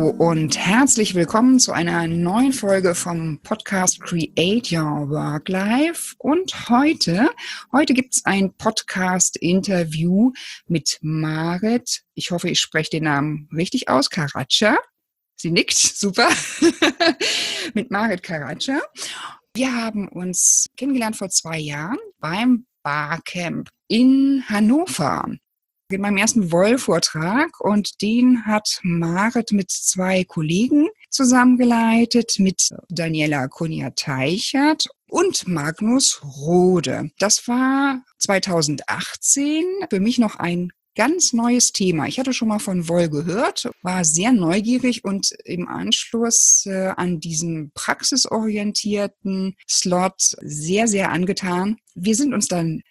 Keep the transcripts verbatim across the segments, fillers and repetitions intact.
Hallo und herzlich willkommen zu einer neuen Folge vom Podcast Create Your Work Life. Und heute, heute gibt es ein Podcast-Interview mit Marit. Ich hoffe, ich spreche den Namen richtig aus. Karaca. Sie nickt, super. Mit Marit Karaca. Wir haben uns kennengelernt vor zwei Jahren beim Barcamp in Hannover. In meinem ersten Woll-Vortrag, und den hat Marit mit zwei Kollegen zusammengeleitet, mit Daniela Konia-Teichert und Magnus Rode. Das war zweitausendachtzehn für mich noch ein ganz neues Thema. Ich hatte schon mal von Woll gehört, war sehr neugierig und im Anschluss äh, an diesen praxisorientierten Slot sehr, sehr angetan. Wir sind uns dann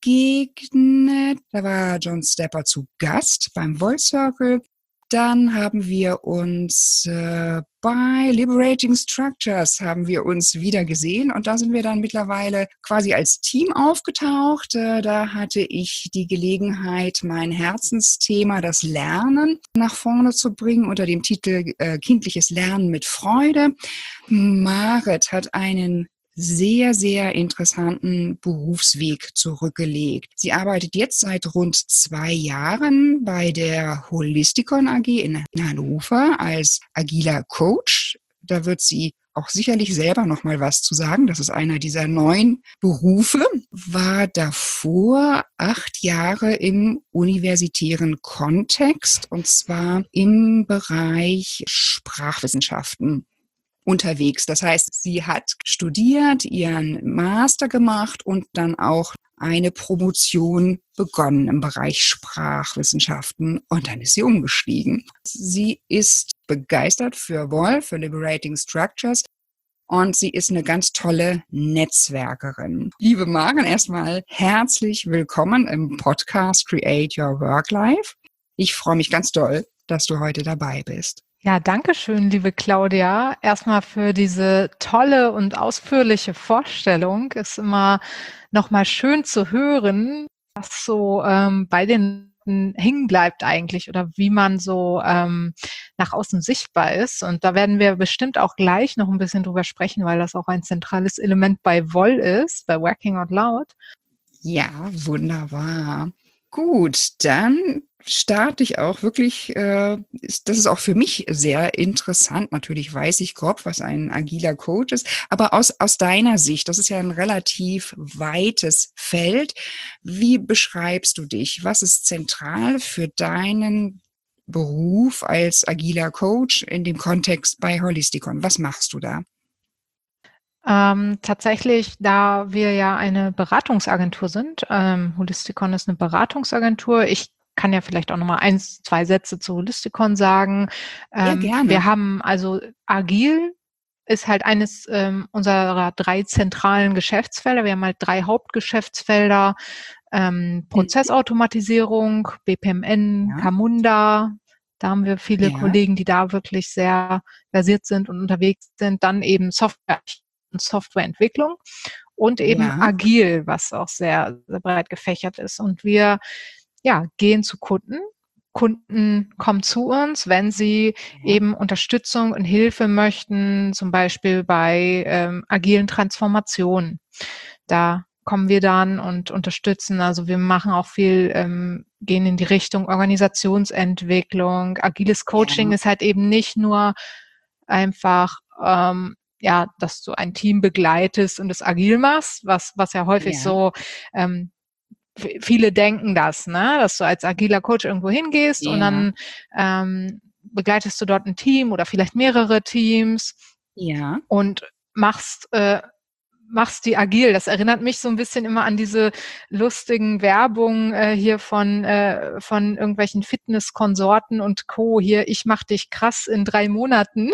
begegnet. Da war John Stepper zu Gast beim Woll Circle. Dann haben wir uns äh, bei Liberating Structures haben wir uns wieder gesehen, und da sind wir dann mittlerweile quasi als Team aufgetaucht. Äh, da hatte ich die Gelegenheit, mein Herzensthema, das Lernen, nach vorne zu bringen unter dem Titel äh, Kindliches Lernen mit Freude. Marit hat einen sehr, sehr interessanten Berufsweg zurückgelegt. Sie arbeitet jetzt seit rund zwei Jahren bei der Holisticon A G in Hannover als agiler Coach. Da wird sie auch sicherlich selber noch mal was zu sagen. Das ist einer dieser neuen Berufe. War davor acht Jahre im universitären Kontext, und zwar im Bereich Sprachwissenschaften unterwegs. Das heißt, sie hat studiert, ihren Master gemacht und dann auch eine Promotion begonnen im Bereich Sprachwissenschaften, und dann ist sie umgestiegen. Sie ist begeistert für Woll, für Liberating Structures, und sie ist eine ganz tolle Netzwerkerin. Liebe Maren, erstmal herzlich willkommen im Podcast Create Your Work Life. Ich freue mich ganz doll, dass du heute dabei bist. Ja, danke schön, liebe Claudia. Erstmal für diese tolle und ausführliche Vorstellung. Ist immer nochmal schön zu hören, was so ähm, bei den hängen bleibt eigentlich oder wie man so ähm, nach außen sichtbar ist. Und da werden wir bestimmt auch gleich noch ein bisschen drüber sprechen, weil das auch ein zentrales Element bei Woll ist, bei Working Out Loud. Ja, wunderbar. Gut, dann starte ich auch wirklich, äh, ist, das ist auch für mich sehr interessant. Natürlich weiß ich grob, was ein agiler Coach ist, aber aus, aus deiner Sicht, das ist ja ein relativ weites Feld. Wie beschreibst du dich? Was ist zentral für deinen Beruf als agiler Coach in dem Kontext bei Holisticon? Was machst du da? Ähm, tatsächlich, da wir ja eine Beratungsagentur sind, ähm, Holisticon ist eine Beratungsagentur. Ich kann ja vielleicht auch nochmal eins, zwei Sätze zu Holisticon sagen. Ja, Ähm, gerne. wir haben also agil ist halt eines ähm, unserer drei zentralen Geschäftsfelder. Wir haben halt drei Hauptgeschäftsfelder. Ähm, Prozessautomatisierung, B P M N, Ja. Camunda. Da haben wir viele Ja. Kollegen, die da wirklich sehr versiert sind und unterwegs sind. Dann eben Software und Softwareentwicklung und eben Ja. agil, was auch sehr, sehr breit gefächert ist. Und wir ja, gehen zu Kunden. Kunden kommen zu uns, wenn sie Ja. eben Unterstützung und Hilfe möchten, zum Beispiel bei ähm, agilen Transformationen. Da kommen wir dann und unterstützen. Also wir machen auch viel, ähm, gehen in die Richtung Organisationsentwicklung. Agiles Coaching Ja. ist halt eben nicht nur einfach ähm, ja, dass du ein Team begleitest und es agil machst, was, was ja häufig Ja. so, ähm, f- viele denken das, ne, dass du als agiler Coach irgendwo hingehst und Ja. dann ähm, begleitest du dort ein Team oder vielleicht mehrere Teams Ja. und machst äh, machst die agil. Das erinnert mich so ein bisschen immer an diese lustigen Werbung äh, hier von äh, von irgendwelchen Fitnesskonsorten und Co. Hier, ich mach dich krass in drei Monaten.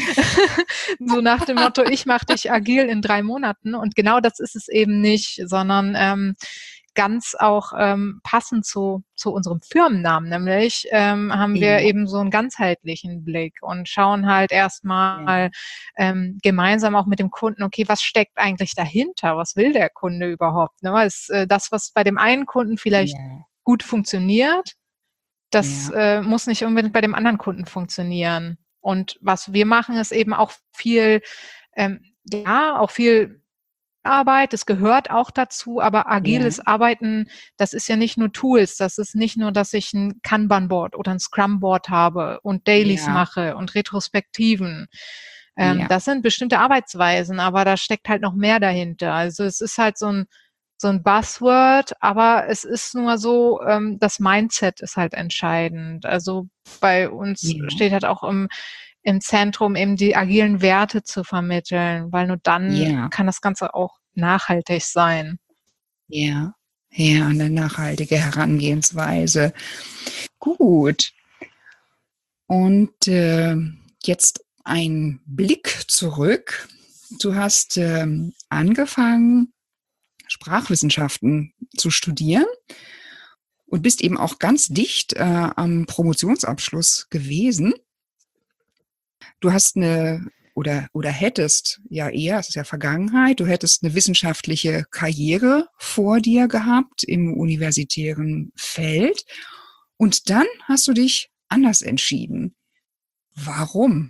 So nach dem Motto, ich mach dich agil in drei Monaten. Und genau das ist es eben nicht, sondern ähm, ganz auch ähm, passend zu, zu unserem Firmennamen, nämlich ähm, haben wir Ja. eben so einen ganzheitlichen Blick und schauen halt erstmal Ja. ähm, gemeinsam auch mit dem Kunden, okay, was steckt eigentlich dahinter? Was will der Kunde überhaupt? Ne? Weil es, äh, das, was bei dem einen Kunden vielleicht Ja. gut funktioniert, das Ja. äh, muss nicht unbedingt bei dem anderen Kunden funktionieren. Und was wir machen, ist eben auch viel, ähm, ja, auch viel Arbeit, das gehört auch dazu, aber agiles Ja. Arbeiten, das ist ja nicht nur Tools, das ist nicht nur, dass ich ein Kanban-Board oder ein Scrum-Board habe und Dailies Ja. mache und Retrospektiven. Ähm, Ja. das sind bestimmte Arbeitsweisen, aber da steckt halt noch mehr dahinter. Also es ist halt so ein so ein Buzzword, aber es ist nur so, ähm, das Mindset ist halt entscheidend. Also bei uns Ja. steht halt auch im im Zentrum eben die agilen Werte zu vermitteln, weil nur dann Ja. kann das Ganze auch nachhaltig sein. Ja. Ja, eine nachhaltige Herangehensweise. Gut. Und äh, jetzt ein Blick zurück. Du hast ähm, angefangen, Sprachwissenschaften zu studieren und bist eben auch ganz dicht äh, am Promotionsabschluss gewesen. Du hast eine oder oder hättest ja eher, es ist ja Vergangenheit, du hättest eine wissenschaftliche Karriere vor dir gehabt im universitären Feld und dann hast du dich anders entschieden. Warum?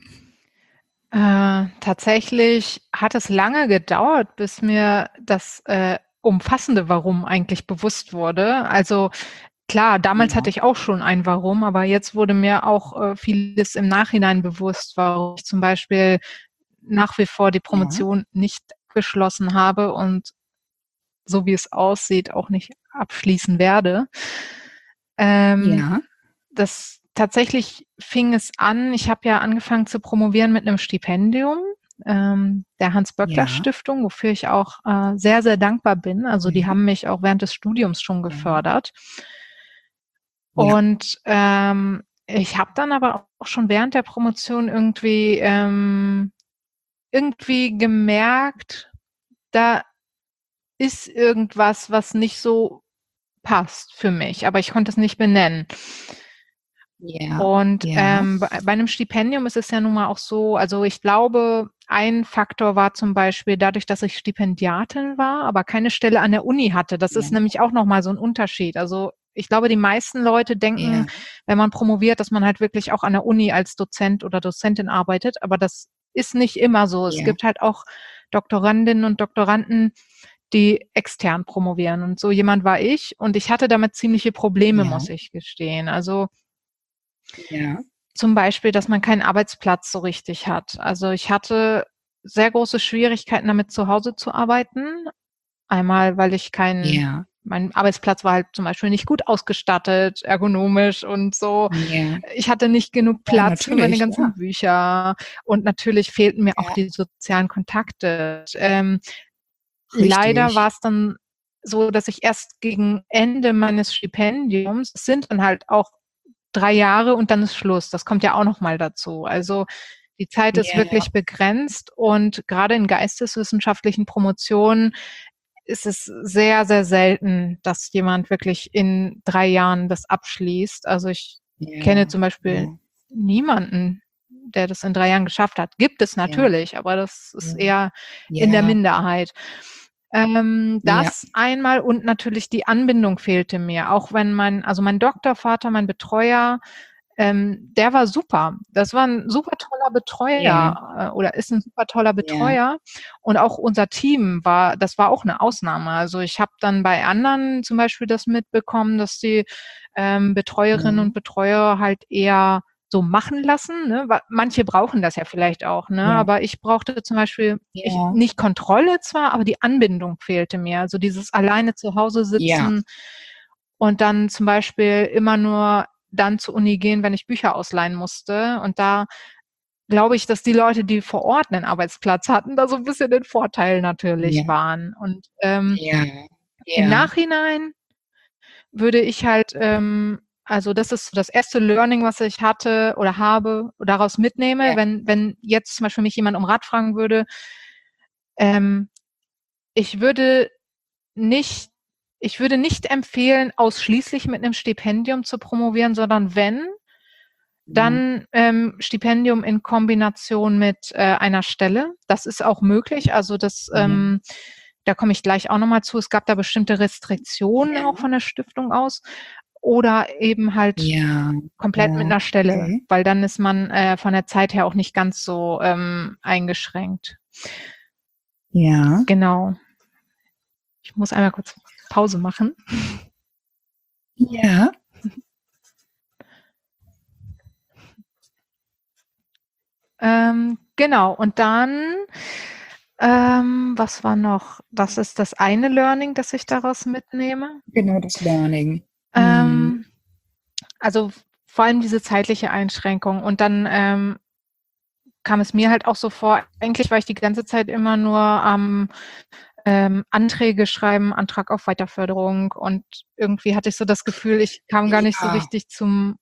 Äh, tatsächlich hat es lange gedauert, bis mir das, äh, umfassende Warum eigentlich bewusst wurde. Also, klar, damals hatte Ja, ich auch schon ein Warum, aber jetzt wurde mir auch, äh, vieles im Nachhinein bewusst, warum ich zum Beispiel nach wie vor die ja, Promotion nicht abgeschlossen habe und so wie es aussieht, auch nicht abschließen werde. Ähm, ja, das tatsächlich fing es an, ich habe ja angefangen zu promovieren mit einem Stipendium, ähm, der ja, Hans-Böckler-Stiftung, wofür ich auch, äh, sehr, sehr dankbar bin. Also, die mhm, haben mich auch während des Studiums schon ja, gefördert. ja, Und, ähm, ich habe dann aber auch schon während der Promotion irgendwie ähm, irgendwie gemerkt, da ist irgendwas, was nicht so passt für mich, aber ich konnte es nicht benennen. ja, Und, ja, ähm, bei bei 'nem Stipendium ist es ja nun mal auch so, also, ich glaube, ein Faktor war zum Beispiel dadurch, dass ich Stipendiatin war, aber keine Stelle an der Uni hatte. Das ist ja, nämlich auch noch mal so 'n Unterschied. Also, ich glaube, die meisten Leute denken, ja, wenn man promoviert, dass man halt wirklich auch an der Uni als Dozent oder Dozentin arbeitet, aber das ist nicht immer so. Es ja, gibt halt auch Doktorandinnen und Doktoranden, die extern promovieren und so jemand war ich und ich hatte damit ziemliche Probleme, ja, muss ich gestehen. Also, ja, zum Beispiel, dass man keinen Arbeitsplatz so richtig hat. Also, ich hatte sehr große Schwierigkeiten damit, zu Hause zu arbeiten. Einmal, weil ich keinen ja, mein Arbeitsplatz war halt zum Beispiel nicht gut ausgestattet, ergonomisch und so. ja, Ich hatte nicht genug ja, Platz für meine natürlich, ganzen ja, Bücher und natürlich fehlten mir auch ja, die sozialen Kontakte. Ähm, leider richtig, war's dann so, dass ich erst gegen Ende meines Stipendiums es sind dann halt auch drei Jahre und dann ist Schluss. Das kommt ja auch noch mal dazu. Also, die Zeit ist ja, wirklich begrenzt und grade in geisteswissenschaftlichen Promotionen ist es sehr, sehr selten, dass jemand wirklich in drei Jahren das abschließt. Also, ich kenne ja, zum Beispiel ja, niemanden, der das in drei Jahren geschafft hat. Gibt es ja, natürlich, aber das ist ja, eher in der ja, Minderheit. Ähm, ja, das einmal und natürlich die Anbindung fehlte mir, auch wenn mein also, mein Doktorvater, mein Betreuer, ähm, der war super. Das war 'n super toller ja, Betreuer, äh, oder ist 'n super toller ja, Betreuer und auch unser Team war das war auch 'ne Ausnahme. Also, ich habe dann bei anderen zum Beispiel das mitbekommen, dass die, ähm, Betreuerinnen und mhm, Betreuer halt eher so machen lassen, ne? Wa manche brauchen das ja vielleicht auch, ne? ja, Aber ich brauchte zum Beispiel ich ja, nicht Kontrolle zwar, aber die Anbindung fehlte mir. Also, dieses alleine zu Hause ja, sitzen und dann zum Beispiel immer nur dann zur Uni gehen, wenn ich Bücher ausleihen musste. Und da glaube ich, dass die Leute, die vor Ort 'nen Arbeitsplatz hatten, da so 'n bisschen den Vorteil natürlich ja, waren. Und, ähm, ja, im ja, Nachhinein würde ich halt, ähm also, das ist so das erste Learning, was ich hatte oder habe oder daraus mitnehme, ja, wenn wenn jetzt zum Beispiel mich jemand um Rat fragen würde, ähm, ich würde nicht ich würde nicht empfehlen, ausschließlich mit 'nem Stipendium zu promovieren, sondern wenn, mhm, dann, ähm, Stipendium in Kombination mit, äh, einer Stelle. Das ist auch möglich. Also, das, ja, ähm da komme ich gleich auch noch mal zu. Es gab da bestimmte Restriktionen auch ja, von der Stiftung aus. oder eben halt Ja, komplett mit ja, einer Stelle, okay. weil dann ist man äh, von der Zeit her auch nicht ganz so ähm, eingeschränkt. Ja, Genau. Ich muss einmal kurz Pause machen. ja, Ähm, genau, und dann, ähm, was war noch? Das ist das eine Learning, das ich daraus mitnehme. genau das Learning. Mhm. Ähm, also vor allem diese zeitliche Einschränkung. Und dann ähm, kam es mir halt auch so vor, eigentlich war ich die ganze Zeit immer nur am ähm, Anträge schreiben, Antrag auf Weiterförderung, und irgendwie hatte ich so das Gefühl, ich kam gar nicht so Ja, richtig zum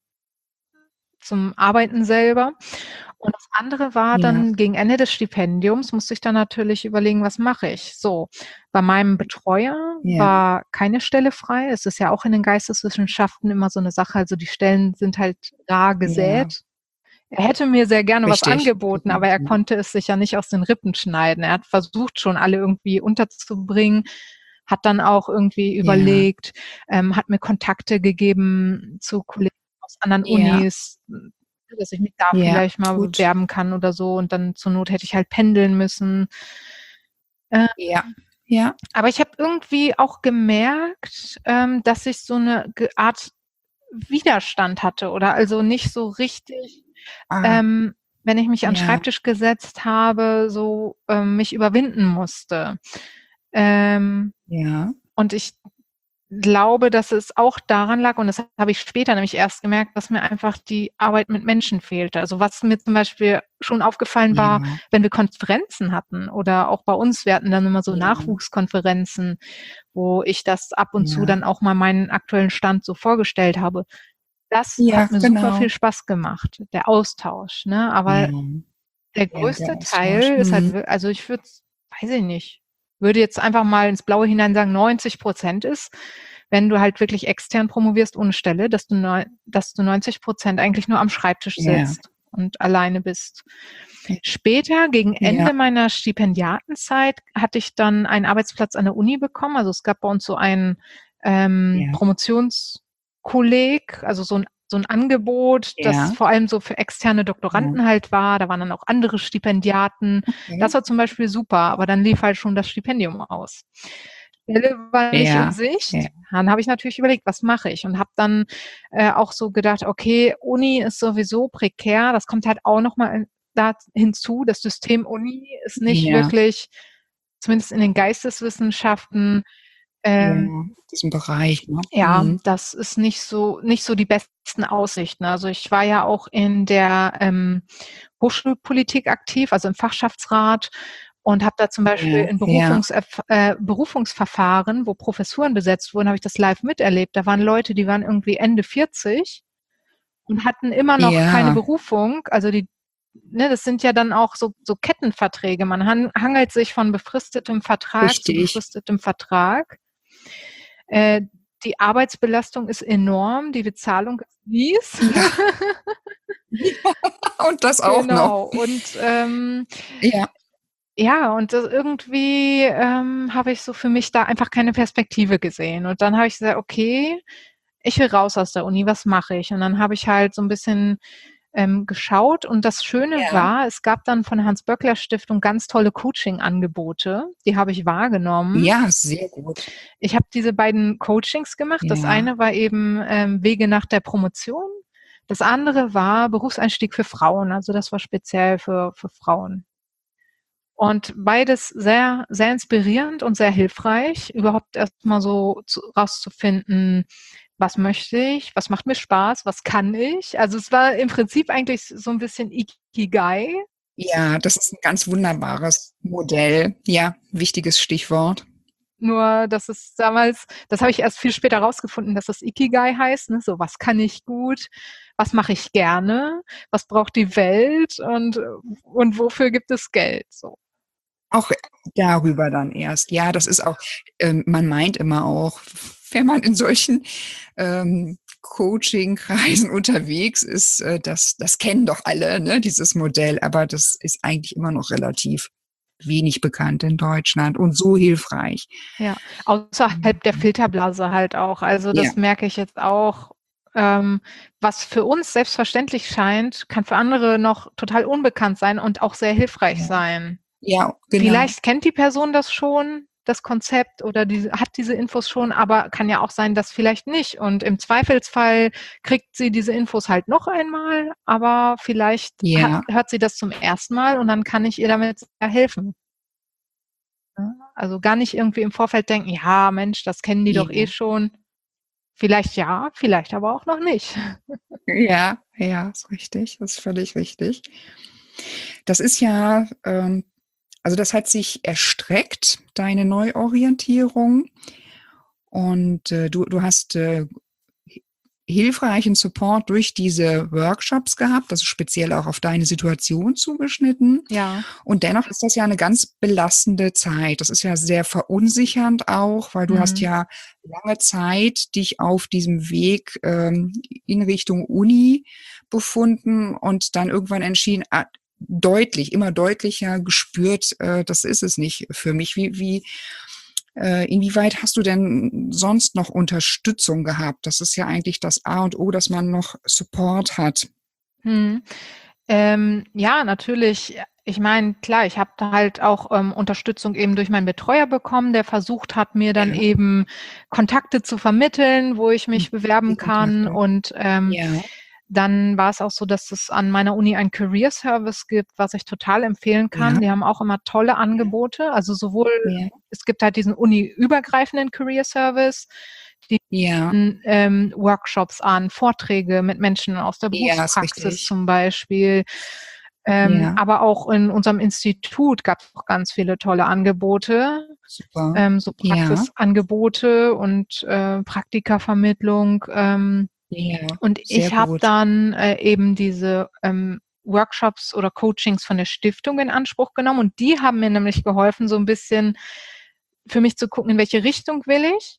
zum Arbeiten selber. Und das andere war ja, dann gegen Ende des Stipendiums musste ich dann natürlich überlegen, was mache ich? So, bei meinem Betreuer ja, war keine Stelle frei. Es ist ja auch in den Geisteswissenschaften immer so eine Sache, also die Stellen sind halt rar ja, gesät. Er hätte mir sehr gerne was richtig. angeboten, aber er Definitiv. konnte es sich ja nicht aus den Rippen schneiden. Er hat versucht, schon alle irgendwie unterzubringen, hat dann auch irgendwie Ja, überlegt, ähm, hat mir Kontakte gegeben zu Kollegen aus anderen ja, Unis, dass ich mich da ja, vielleicht mal gut. bewerben kann oder so, und dann zur Not hätte ich halt pendeln müssen. Äh, Ja, ja, aber ich habe irgendwie auch gemerkt, ähm, dass ich so eine Ge Art Widerstand hatte, oder also nicht so richtig, ah, ähm, wenn ich mich an 'n ja, Schreibtisch gesetzt habe, so, ähm, mich überwinden musste. Ähm, ja, und ich glaube, dass es auch daran lag, und das habe ich später nämlich erst gemerkt, dass mir einfach die Arbeit mit Menschen fehlte. Also, was mir zum Beispiel schon aufgefallen war, ja, wenn wir Konferenzen hatten oder auch bei uns, wir hatten dann immer so ja, Nachwuchskonferenzen, wo ich das ab und zu ja. dann auch mal meinen aktuellen Stand so vorgestellt habe. Das Ja, hat mir super viel genau. Spaß gemacht, der Austausch, ne? Ja, Aber der ja, der größte Austausch. Teil ist halt Mhm. wir also, ich würde weiß ich nicht, würde jetzt einfach mal ins Blaue hinein sagen, neunzig Prozent ist, wenn du halt wirklich extern promovierst ohne Stelle, dass du neu dass du neunzig Prozent eigentlich nur am Schreibtisch Ja, sitzt und alleine bist. Später, gegen ja, Ende meiner Stipendiatenzeit, hatte ich dann einen Arbeitsplatz an der Uni bekommen. Also, es gab bei uns so einen ähm, ja, Promotionskolleg, also so 'n so 'n Angebot, das ja, vor allem so für externe ja. Doktoranden halt war. Da waren dann auch andere Stipendiaten. Okay. Das war zum Beispiel super, aber dann lief halt schon das Stipendium aus. Stelle war nicht in Ja, ja, Sicht. Dann habe ich natürlich überlegt, was mache ich? Und habe dann äh, auch so gedacht, okay, Uni ist sowieso prekär. Das kommt halt auch noch mal da hinzu. Das System Uni ist nicht ja, wirklich, zumindest in den Geisteswissenschaften, ja, ähm, diesen Bereich, ne? ja, Mhm. das ist nicht so nicht so die besten Aussichten. Also, ich war ja auch in der ähm, Hochschulpolitik aktiv, also im Fachschaftsrat, und habe da zum Beispiel Ja, in ja, Berufungs äh, Berufungsverfahren, wo Professuren besetzt wurden, habe ich das live miterlebt. Da waren Leute, die waren irgendwie Ende vierzig und hatten immer noch keine ja, Berufung. Also, die ne, das sind ja dann auch so so Kettenverträge. Man han hangelt sich von befristetem Vertrag zu richtig. befristetem Vertrag. Äh, die Arbeitsbelastung ist enorm, die Bezahlung ist mies. Ja, ja, und das auch noch. Genau. Und, ähm, Ja, ja, und das irgendwie, ähm, habe ich so für mich da einfach keine Perspektive gesehen. Und dann habe ich gesagt: „Okay, ich will raus aus der Uni, was mache ich?“ Und dann habe ich halt so 'n bisschen ähm, geschaut, und das Schöne ja, war, es gab dann von der Hans-Böckler-Stiftung ganz tolle Coaching-Angebote, die habe ich wahrgenommen. ja, sehr gut. Ich habe diese beiden Coachings gemacht. Das Ja, eine war eben ähm, Wege nach der Promotion. Das andere war Berufseinstieg für Frauen. Also das war speziell für, für Frauen. Und beides sehr, sehr inspirierend und sehr hilfreich, überhaupt erstmal so zu, rauszufinden, was möchte ich, was macht mir Spaß, was kann ich. Also es war im Prinzip eigentlich so ein bisschen Ikigai. ja, das ist 'n ganz wunderbares Modell. Ja, wichtiges Stichwort. Nur, dass es damals, das habe ich erst viel später rausgefunden, dass das Ikigai heißt, ne? So, was kann ich gut? Was mache ich gerne? Was braucht die Welt? Und, äh, und wofür gibt es Geld? So. Auch darüber dann erst. Ja, das ist auch ähm, man meint immer auch, wenn man in solchen, ähm, Coaching-Kreisen unterwegs ist, äh, das das kennen doch alle, ne, dieses Modell, aber das ist eigentlich immer noch relativ. wenig bekannt in Deutschland und so hilfreich. Ja, außerhalb der Filterblase halt auch. Also Ja. das merke ich jetzt auch. Ähm, was für uns selbstverständlich scheint, kann für andere noch total unbekannt sein und auch sehr hilfreich Ja. sein. Ja, genau. Vielleicht kennt die Person das schon, das Konzept, oder diese hat diese Infos schon, aber kann ja auch sein, dass vielleicht nicht. Und im Zweifelsfall kriegt sie diese Infos halt noch einmal, aber vielleicht hat, Ja. hört sie das zum ersten Mal und dann kann ich ihr damit sehr helfen. Ja, also gar nicht irgendwie im Vorfeld denken, ja, Mensch, das kennen die doch eh Ja. schon. Vielleicht ja, vielleicht aber auch noch nicht. Ja, ja, ist richtig, das ist völlig richtig. Das ist ja, ähm also das hat sich erstreckt, deine Neuorientierung. Und, äh, du du hast, äh, hi hilfreichen Support durch diese Workshops gehabt, also speziell auch auf deine Situation zugeschnitten. Ja. Und dennoch ist das ja 'ne ganz belastende Zeit. Das ist ja sehr verunsichernd auch, weil du hast Mhm. ja lange Zeit dich auf diesem Weg, ähm, in Richtung Uni befunden und dann irgendwann entschieden ah, deutlich, immer deutlicher gespürt, äh, das ist es nicht für mich. Wie wie äh, inwieweit hast du denn sonst noch Unterstützung gehabt? Das ist ja eigentlich das A und O, dass man noch Support hat. Mhm. Ähm, ja, natürlich. Ich meine, klar, ich habe da halt auch, ähm, Unterstützung eben durch meinen Betreuer bekommen, der versucht hat, mir dann Ja. eben Kontakte zu vermitteln, wo ich Hm, mich die bewerben kann. Kontakte. Und, ähm, Ja. dann war's auch so, dass es an meiner Uni ein Career Service gibt, was ich total empfehlen kann. Ja. Die haben auch immer tolle Ja. Angebote. Also sowohl Ja. es gibt halt diesen uniübergreifenden Career Service, die Ja. bieten, ähm, Workshops an, Vorträge mit Menschen aus der Ja, ist Berufspraxis richtig. zum Beispiel. Ähm, Ja. aber auch in unserem Institut gab's auch ganz viele tolle Angebote, Super. ähm, so Ja. Praxisangebote und, äh, Praktikavermittlung. Ähm, Ja, und sehr ich habe gut. dann, äh, eben diese, ähm, Workshops oder Coachings von der Stiftung in Anspruch genommen und die haben mir nämlich geholfen, so 'n bisschen für mich zu gucken, in welche Richtung will ich.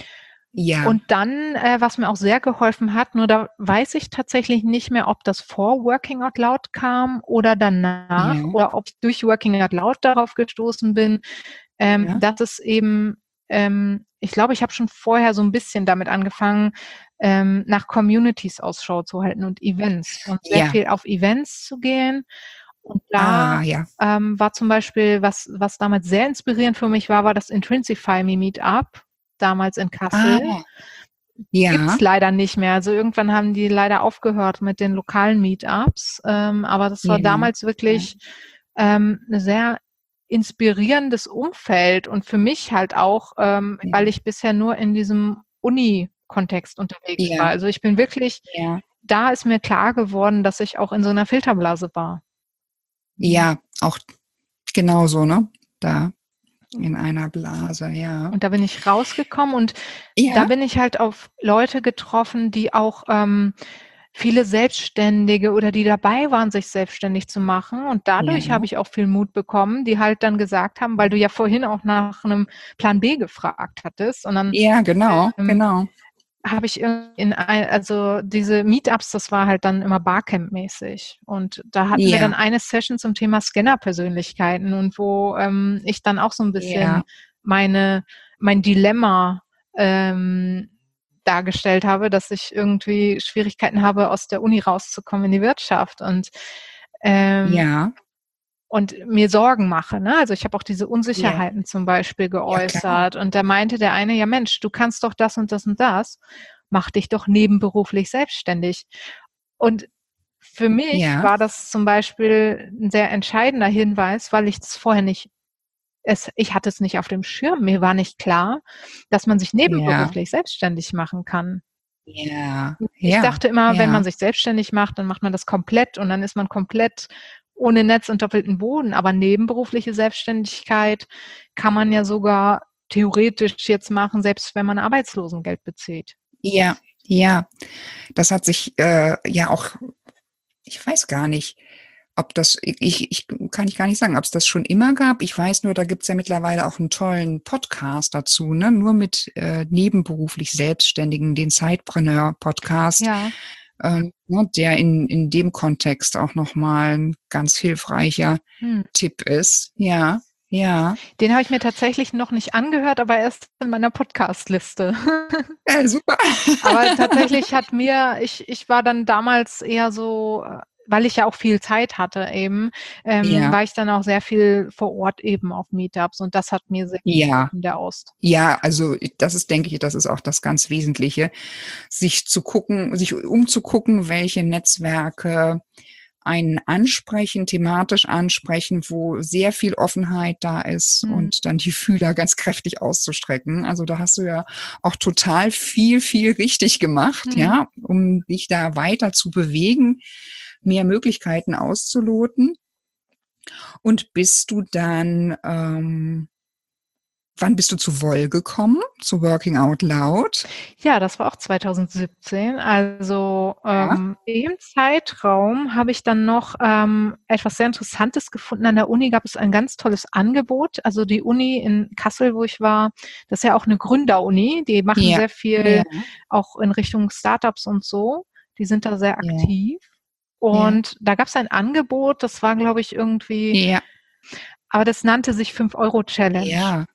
Ja. Und dann, äh, was mir auch sehr geholfen hat, nur da weiß ich tatsächlich nicht mehr, ob das vor Working Out Loud kam oder danach Ja. oder ob ich durch Working Out Loud darauf gestoßen bin, ähm, Ja. dass es eben ähm, ich glaube, ich habe schon vorher so 'n bisschen damit angefangen, ähm, nach Communities Ausschau zu halten und Events und sehr Ja. viel auf Events zu gehen. Und da, Ah, ja. ähm, war zum Beispiel was was damals sehr inspirierend für mich war, war das Intrinsify Me Meetup, damals in Kassel. Ah. Gibt's Ja. leider nicht mehr. Also irgendwann haben die leider aufgehört mit den lokalen Meetups, ähm, aber das war Ja. damals Ja. wirklich, ähm, 'ne sehr inspirierendes Umfeld und für mich halt auch, ähm, weil Ja. ich bisher nur in diesem Uni-Kontext unterwegs war. Ja. Also, ich bin wirklich Ja. da ist mir klar geworden, dass ich auch in so 'ner Filterblase war. Ja, auch genauso, ne? Da in einer Blase, ja. Und da bin ich rausgekommen und da Ja. bin ich halt auf Leute getroffen, die auch, ähm viele Selbstständige oder die dabei waren, sich selbstständig zu machen. Und dadurch habe Ja. ich auch viel Mut bekommen, die halt dann gesagt haben weil du ja vorhin auch nach 'nem Plan B gefragt hattest. Und dann, Ja, genau, ähm, genau. habe ich ir in ei also diese Meetups, das war halt dann immer Barcamp-mäßig. Und da hatten wir dann Ja. eine Session zum Thema Scanner-Persönlichkeiten und wo, ähm, ich dann auch so 'n bisschen Ja. meine mein Dilemma, ähm, dargestellt habe, dass ich irgendwie Schwierigkeiten habe, aus der Uni rauszukommen in die Wirtschaft und, ähm Ja. und mir Sorgen mache, ne? Also, ich habe auch diese Ja. Unsicherheiten zum Beispiel Ja, klar. geäußert. Und da meinte der eine: „Ja Mensch, du kannst doch das und das und das. Mach dich doch nebenberuflich selbstständig.“ Und für mich Ja. war das zum Beispiel 'n sehr entscheidender Hinweis, weil ich das vorher nicht es ich hatte es nicht auf dem Schirm. Mir war nicht klar, dass man sich Ja. nebenberuflich selbstständig machen kann. Ja, Ich ja, dachte immer, wenn man ja. sich selbstständig macht, dann macht man das komplett und dann ist man komplett ohne Netz und doppelten Boden. Aber nebenberufliche Selbstständigkeit kann man ja sogar theoretisch jetzt machen, selbst wenn man Arbeitslosengeld bezieht. Ja, ja. Das hat sich, äh, ja auch ich weiß gar nicht, ob das i ich ich kann ich gar nicht sagen, ob's das schon immer gab. Ich weiß nur, da gibt's ja mittlerweile auch 'n tollen Podcast dazu, ne, nur mit, äh, nebenberuflich Selbstständigen, den Sidepreneur-Podcast, Ja. ähm, ne, der in in dem Kontext auch noch mal 'n ganz hilfreicher Mhm. Tipp ist. Ja. Ja. Den habe ich mir tatsächlich noch nicht angehört, aber er ist in meiner Podcast-Liste. Ja, super. Aber tatsächlich hat mir ich ich war dann damals eher so, äh, weil ich ja auch viel Zeit hatte eben, ähm, Ja. war ich dann auch sehr viel vor Ort eben auf Meetups und das hat mir sehr Ja. geholfen, der Austausch. Ja, also das ist, denke ich, das ist auch das ganz Wesentliche, sich zu gucken sich umzugucken, welche Netzwerke einen ansprechen, thematisch ansprechen, wo sehr viel Offenheit da ist Mhm. und dann die Fühler ganz kräftig auszustrecken. Also, da hast du ja auch total viel, viel richtig gemacht, Mhm. ja, um dich da weiter zu bewegen, mehr Möglichkeiten auszuloten. Und bist du dann, ähm wann bist du zu Woll gekommen, zu Working Out Loud? Ja, das war auch zweitausendsiebzehn. Also, Ja. ähm, in dem Zeitraum habe ich dann noch, ähm, etwas sehr Interessantes gefunden. An der Uni gab es ein ganz tolles Angebot. Also, die Uni in Kassel, wo ich war, das ist ja auch 'ne Gründeruni. Die machen Ja, sehr viel ja. auch in Richtung Startups und so. Die sind da sehr Ja. aktiv. Ja. Und da gab's ein Angebot, das war, glaube ich, irgendwie Ja. aber das nannte sich Fünf-Euro-Challenge. Ja.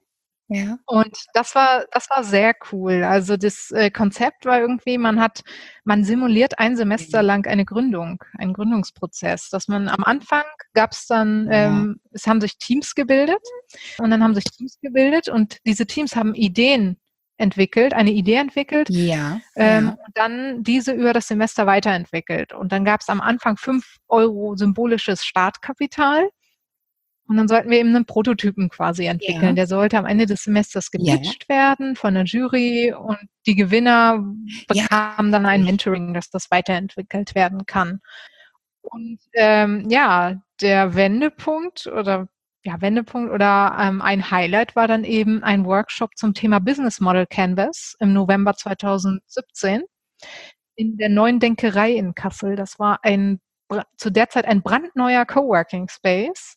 Ja. Und das war das war sehr cool. Also, das, äh, Konzept war irgendwie, man hat man simuliert ein Semester Ja. lang eine Gründung, einen Gründungsprozess, dass man am Anfang gab's dann, Ja. ähm es haben sich Teams gebildet und dann haben sich Teams gebildet und diese Teams haben Ideen entwickelt eine Idee entwickelt, Ja, ähm, ja. und dann diese über das Semester weiterentwickelt. Und dann gab's am Anfang fünf Euro symbolisches Startkapital. Und dann sollten wir eben 'nen Prototypen quasi entwickeln. Ja. Der sollte am Ende des Semesters Ja. gepitcht werden von 'ner Jury und die Gewinner Ja. bekamen dann ein Mentoring, dass das weiterentwickelt werden kann. Und, ähm, ja, der Wendepunkt oder ja, Wendepunkt oder, ähm, ein Highlight war dann eben ein Workshop zum Thema Business Model Canvas im November zweitausendsiebzehn in der Neuen Denkerei in Kassel. Das war ein bra zu der Zeit ein brandneuer Coworking Space.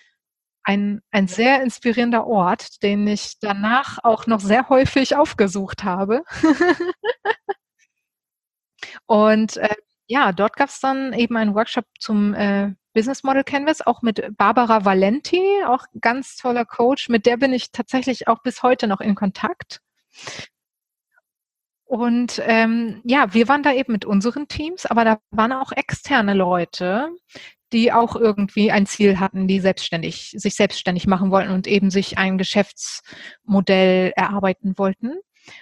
Ein ein sehr inspirierender Ort, den ich danach auch noch sehr häufig aufgesucht habe. Und, äh, ja, dort gab's dann eben einen Workshop zum, äh, Business Model Canvas, auch mit Barbara Valenti, auch ganz toller Coach. Mit der bin ich tatsächlich auch bis heute noch in Kontakt. Und, ähm, ja, wir waren da eben mit unseren Teams, aber da waren auch externe Leute, die auch irgendwie ein Ziel hatten, die selbstständig sich selbstständig machen wollten und eben sich ein Geschäftsmodell erarbeiten wollten.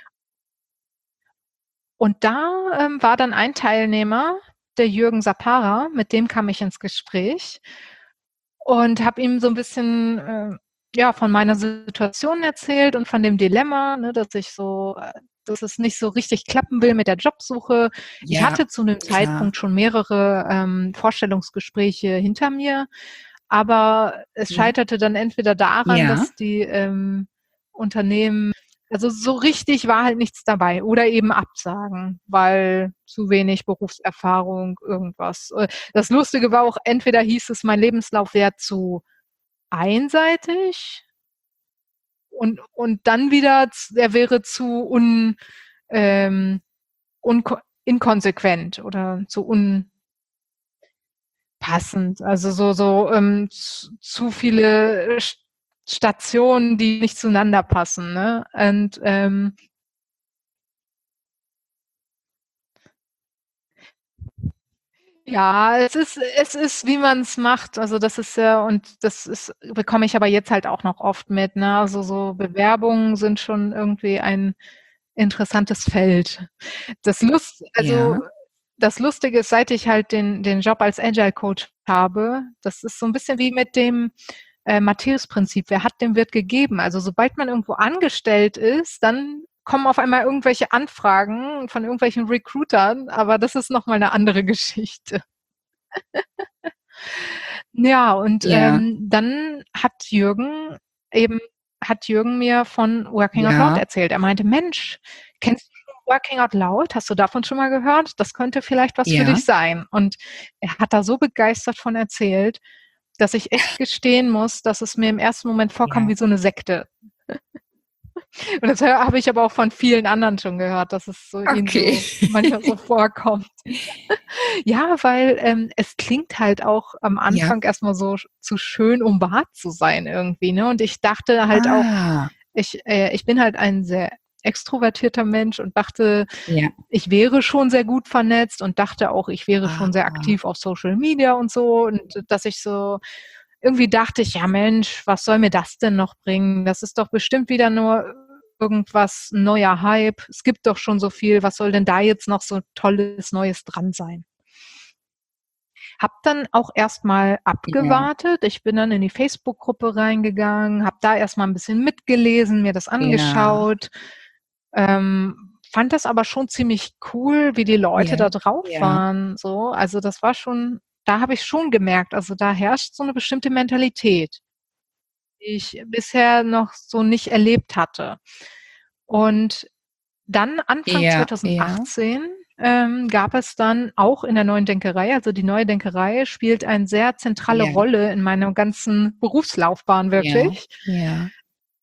Und da, ähm, war dann ein Teilnehmer, der Jürgen Sapara, mit dem kam ich ins Gespräch und habe ihm so 'n bisschen, äh, ja, von meiner Situation erzählt und von dem Dilemma, ne, dass ich so äh, dass es nicht so richtig klappen will mit der Jobsuche. Ich Ja, hatte zu 'nem klar. Zeitpunkt schon mehrere, ähm, Vorstellungsgespräche hinter mir, aber es Ja. scheiterte dann entweder daran, Ja. dass die, ähm, Unternehmen also, so richtig war halt nichts dabei oder eben Absagen, weil zu wenig Berufserfahrung, irgendwas. Äh, das Lustige war auch, entweder hieß es, mein Lebenslauf wäre zu einseitig und und dann wieder, z er wäre zu un ähm, unko inkonsequent oder zu un passend. Also, so so, ähm, z zu viele, äh, St Stationen, die nicht zueinander passen, ne? Und, ähm Ja, es ist es ist, wie man's macht. Also, das ist ja und das ist bekomme ich aber jetzt halt auch noch oft mit, ne? Also, so Bewerbungen sind schon irgendwie ein interessantes Feld. Das Lust also, Ja. das Lustige ist, seit ich halt den den Job als Agile Coach habe, das ist so 'n bisschen wie mit dem, äh, Matthäus-Prinzip. Wer hat, dem wird gegeben. Also, sobald man irgendwo angestellt ist, dann kommen auf einmal irgendwelche Anfragen von irgendwelchen Recruitern, aber das ist noch mal 'ne andere Geschichte. Ja, und, Ja. ähm, dann hat Jürgen eben hat Jürgen mir von Working Out Loud Ja. erzählt. Er meinte: „Mensch, kennst du schon Working Out Loud? Hast du davon schon mal gehört? Das könnte vielleicht was für Ja. dich sein.“ Und er hat da so begeistert von erzählt, dass ich echt gestehen muss, dass es mir im ersten Moment vorkam Ja. wie so 'ne Sekte. Und das hö- habe ich aber auch von vielen anderen schon gehört, dass es so ihnen Okay. so manchmal so vorkommt. Ja, weil ähm, es klingt halt auch am Ja. Anfang erstmal so sch- zu schön, um wahr zu sein irgendwie, ne? Und ich dachte halt auch, Ah, ich, äh, ich bin halt ein sehr extrovertierter Mensch und dachte, ja. ich wäre schon sehr gut vernetzt und dachte auch, ich wäre schon sehr Ah, aktiv auf Social Media und so. Und dass ich so irgendwie dachte ich, ja Mensch, was soll mir das denn noch bringen? Das ist doch bestimmt wieder nur irgendwas, ein neuer Hype. Es gibt doch schon so viel. Was soll denn da jetzt noch so Tolles Neues dran sein? Hab dann auch erstmal ja, abgewartet. Ich bin dann in die Facebook-Gruppe reingegangen, habe da erstmal ein bisschen mitgelesen, mir das ja, angeschaut, ähm, fand das aber schon ziemlich cool, wie die Leute ja, da drauf ja, waren, so. Also, das war schon da habe ich schon gemerkt, also, da herrscht so 'ne bestimmte Mentalität, die ich bisher noch so nicht erlebt hatte. Und dann Anfang ja, ja, zweitausendachtzehn, ähm, gab es dann auch in der Neuen Denkerei, also die Neue Denkerei spielt eine sehr zentrale ja, Rolle in meiner ganzen Berufslaufbahn ja, wirklich. ja.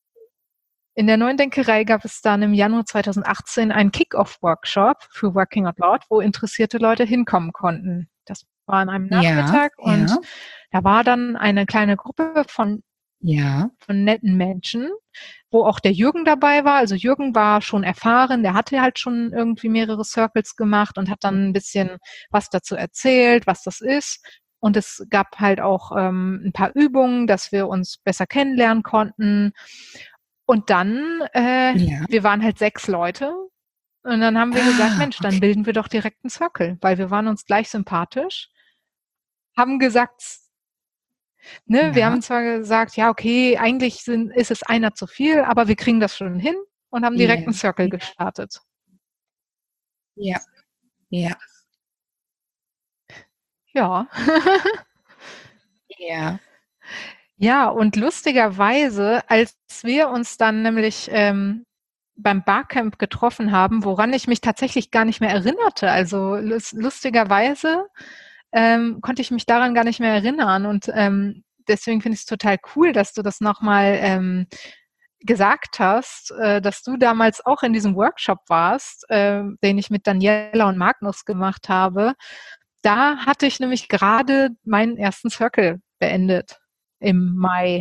In der Neuen Denkerei gab es dann im Januar zweitausendachtzehn einen Kick-Off-Workshop für Working Out Loud, wo interessierte Leute hinkommen konnten. Das war an einem Ja, Nachmittag und ja, da war dann eine kleine Gruppe von ja. von netten Menschen, wo auch der Jürgen dabei war. Also Jürgen war schon erfahren, der hatte halt schon irgendwie mehrere Circles gemacht und hat dann ein bisschen was dazu erzählt, was das ist. Und es gab halt auch ähm, ein paar Übungen, dass wir uns besser kennenlernen konnten. Und dann, äh, Ja. wir waren halt sechs Leute. Und dann haben wir gesagt, Ah, Mensch, dann okay. bilden wir doch direkt einen Circle, weil wir waren uns gleich sympathisch, haben gesagt, ne, wir Ja, haben zwar gesagt, ja, okay, eigentlich sind, ist es einer zu viel, aber wir kriegen das schon hin und haben direkt ja, einen Circle ja, gestartet. ja, ja, Ja. ja, Ja, und lustigerweise, als wir uns dann nämlich ähm, beim Barcamp getroffen haben, woran ich mich tatsächlich gar nicht mehr erinnerte, also lus lustigerweise ähm, konnte ich mich daran gar nicht mehr erinnern und ähm, deswegen finde ich es total cool, dass du das noch mal ähm, gesagt hast, äh, dass du damals auch in diesem Workshop warst, äh, den ich mit Daniela und Magnus gemacht habe. Da hatte ich nämlich gerade meinen ersten Circle beendet im Mai.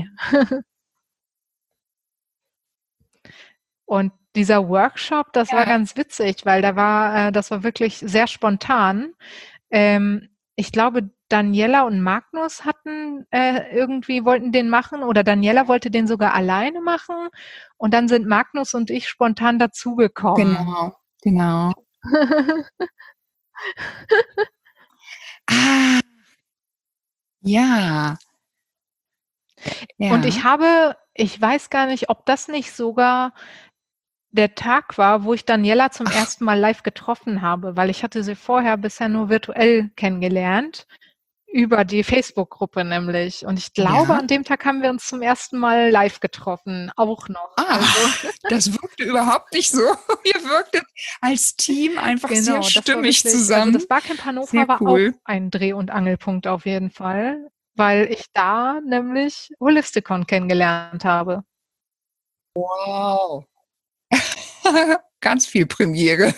Und dieser Workshop, das war ja. ganz witzig, weil da war, äh, das war wirklich sehr spontan. Ähm, ich glaube, Daniela und Magnus hatten äh, irgendwie wollten den machen oder Daniela wollte den sogar alleine machen und dann sind Magnus und ich spontan dazugekommen. Genau, genau. Ah, ja, Und ich ja. habe, ich weiß gar nicht, ob das nicht sogar der Tag war, wo ich Daniela zum Ach, ersten Mal live getroffen habe, weil ich hatte sie vorher bisher nur virtuell kennengelernt, über die Facebook-Gruppe nämlich. Und ich glaube, ja. an dem Tag haben wir uns zum ersten Mal live getroffen, auch noch. Ah, Also das wirkte überhaupt nicht so. Ihr wirktet als Team einfach sehr genau, das war stimmig wirklich, also das zusammen. Barcamp Sehr Hannover war auch cool. ein Dreh- und Angelpunkt auf jeden Fall, weil ich da nämlich Holisticon kennengelernt habe. Wow. Ganz viel Premiere.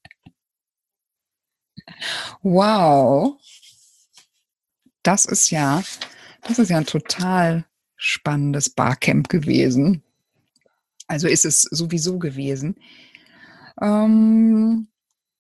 Wow. Das ist ja das ist ja 'n total spannendes Barcamp gewesen. Also, ist es sowieso gewesen. Ähm,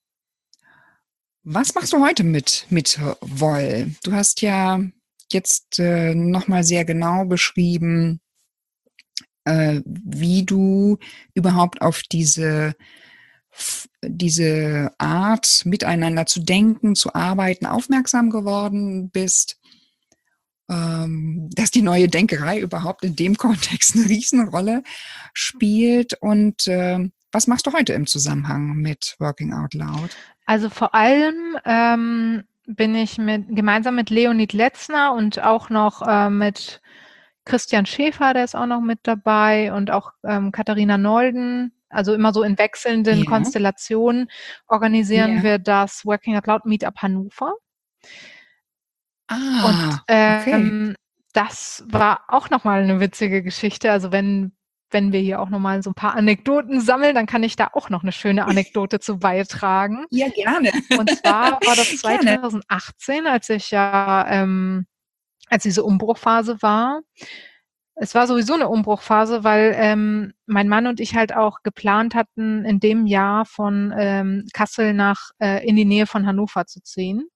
was machst du heute mit mit Woll? Du hast ja jetzt, äh, noch mal sehr genau beschrieben, äh, wie du überhaupt auf diese f diese Art, miteinander zu denken, zu arbeiten, aufmerksam geworden bist, ähm, dass die neue Denkerei überhaupt in dem Kontext 'ne Riesenrolle spielt und, ähm, was machst du heute im Zusammenhang mit Working Out Loud? Also vor allem ähm, bin ich mit, gemeinsam mit Leonid Letzner und auch noch äh, mit Christian Schäfer, der ist auch noch mit dabei und auch ähm, Katharina Nolden, also immer so in wechselnden Ja, Konstellationen, organisieren ja. wir das Working Out Loud Meetup Hannover. Und Ah, okay. ähm, das war auch noch mal 'ne witzige Geschichte. Also wenn wenn wir hier auch nochmal so ein paar Anekdoten sammeln, dann kann ich da auch noch eine schöne Anekdote zu beitragen. Ja, gerne. Und zwar war das Gerne. zwanzig achtzehn, als ich ja, ähm, als diese Umbruchphase war. Es war sowieso eine Umbruchphase, weil ähm, mein Mann und ich halt auch geplant hatten, in dem Jahr von ähm, Kassel nach äh, in die Nähe von Hannover zu ziehen.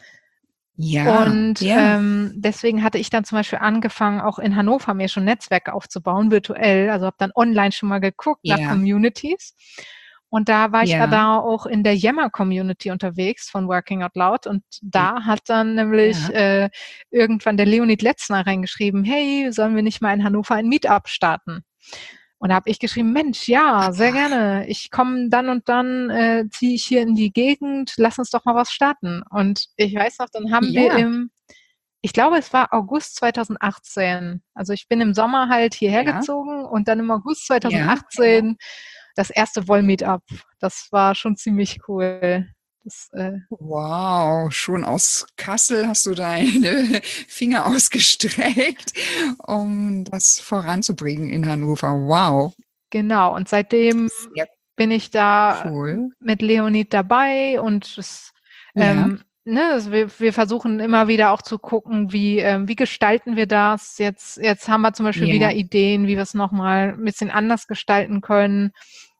Ja, Und ja, ähm, deswegen hatte ich dann zum Beispiel angefangen, auch in Hannover mir schon Netzwerke aufzubauen, virtuell. Also habe dann online schon mal geguckt nach ja, Communities. Und da war ich ja ja, da auch in der Yammer-Community unterwegs von Working Out Loud. Und j- da hat dann nämlich ja. äh, irgendwann der Leonid Letzner reingeschrieben, hey, sollen wir nicht mal in Hannover ein Meetup starten? Und da habe ich geschrieben, Mensch, ja, sehr gerne. Ich komme dann und dann, äh, ziehe ich hier in die Gegend, lass uns doch mal was starten. Und ich weiß noch, dann haben wir Ja, im, ich glaube, es war August zwanzig achtzehn. Also ich bin im Sommer halt hierher ja, gezogen und dann im August ja. zwanzig achtzehn das erste Woll-Meetup. Das war schon ziemlich cool. Das, äh, Wow, schon aus Kassel hast du deine Finger ausgestreckt, um das voranzubringen in Hannover. Wow, genau. Und seitdem sehr bin ich da cool. mit Leonid dabei und es, Ja, ähm, ne, also wir, wir versuchen immer wieder auch zu gucken, wie, ähm, wie gestalten wir das. Jetzt, jetzt haben wir zum Beispiel ja, wieder Ideen, wie wir es nochmal ein bisschen anders gestalten können,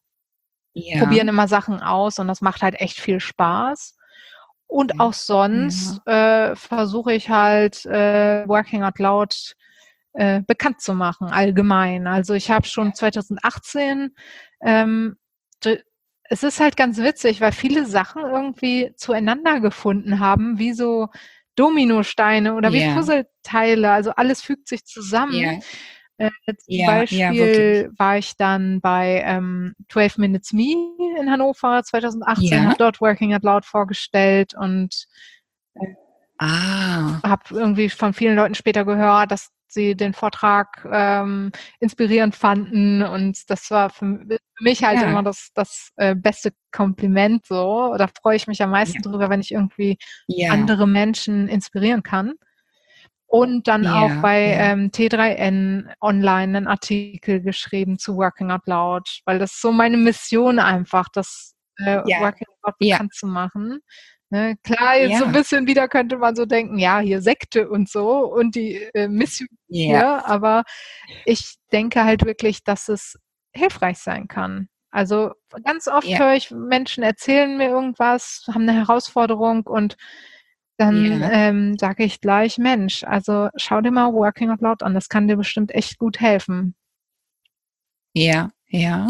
ja, probieren immer Sachen aus und das macht halt echt viel Spaß. Und ja, auch sonst ja, äh, versuche ich halt äh, Working Out Loud äh, bekannt zu machen, allgemein. Also ich habe schon zwanzig achtzehn, ähm, d- es ist halt ganz witzig, weil viele Sachen irgendwie zueinander gefunden haben, wie so Dominosteine oder wie ja, Puzzleteile. Also alles fügt sich zusammen. ja, Äh, zum ja, ja, wirklich. Beispiel war ich dann bei ähm, zwölf Minutes Me in Hannover zwanzig achtzehn, Ja, habe dort Working Out Loud vorgestellt und ah, habe irgendwie von vielen Leuten später gehört, dass sie den Vortrag ähm, inspirierend fanden und das war für, für mich halt ja, immer das, das äh, beste Kompliment so. Da freue ich mich am ja, meisten drüber, wenn ich irgendwie ja, andere Menschen inspirieren kann. Und dann auch ja, bei ja, ähm, T drei N online einen Artikel geschrieben zu Working Out Loud, weil das so meine Mission einfach, das äh, ja, Working Out Loud ja, bekannt zu machen. Ne? Klar, jetzt so ein ja, bisschen wieder könnte man so denken, ja, hier Sekte und so und die äh, Mission ja, hier, aber ich denke halt wirklich, dass es hilfreich sein kann. Also ganz oft ja, höre ich Menschen erzählen mir irgendwas, haben eine Herausforderung und dann ja, ähm, sage ich gleich, Mensch, also schau dir mal Working Out Loud an, das kann dir bestimmt echt gut helfen. ja, ja.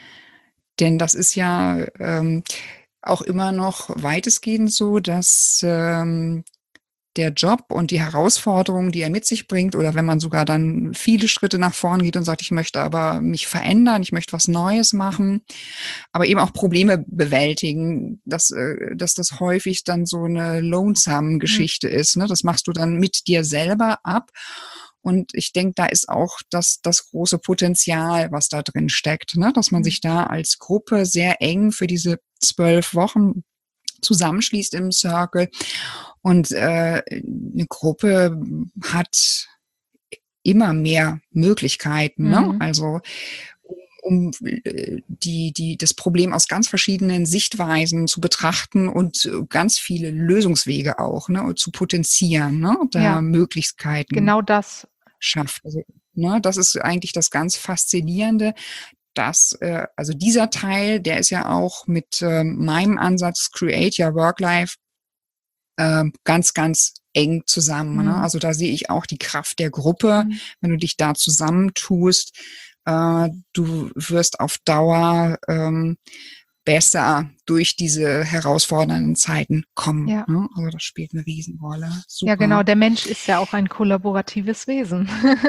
Denn das ist ja ähm, auch immer noch weitestgehend so, dass ähm, der Job und die Herausforderungen, die er mit sich bringt, oder wenn man sogar dann viele Schritte nach vorn geht und sagt, ich möchte aber mich verändern, ich möchte was Neues machen, aber eben auch Probleme bewältigen, dass, äh, dass das häufig dann so eine lonesome Mhm. Geschichte ist. Ne? Das machst du dann mit dir selber ab. Und ich denke, da ist auch das, das große Potenzial, was da drin steckt, ne? Dass man Mhm. sich da als Gruppe sehr eng für diese zwölf Wochen zusammenschließt im Circle. Und äh, eine Gruppe hat immer mehr Möglichkeiten, ne? Mhm. Also um äh, die, die, das Problem aus ganz verschiedenen Sichtweisen zu betrachten und äh, ganz viele Lösungswege auch, ne, zu potenzieren, ne, da Ja, Möglichkeiten genau das. schafft. Also, ne, das ist eigentlich das ganz Faszinierende, dass, äh, also dieser Teil, der ist ja auch mit ähm, meinem Ansatz Create Your Work Life ähm, ganz, ganz eng zusammen. Ne? Mhm. Also da sehe ich auch die Kraft der Gruppe, Mhm. wenn du dich da zusammentust. Äh, du wirst auf Dauer ähm, besser durch diese herausfordernden Zeiten kommen. Ja. Ne? Also das spielt eine Riesenrolle. Ja, genau. Super. Der Mensch ist ja auch ein kollaboratives Wesen.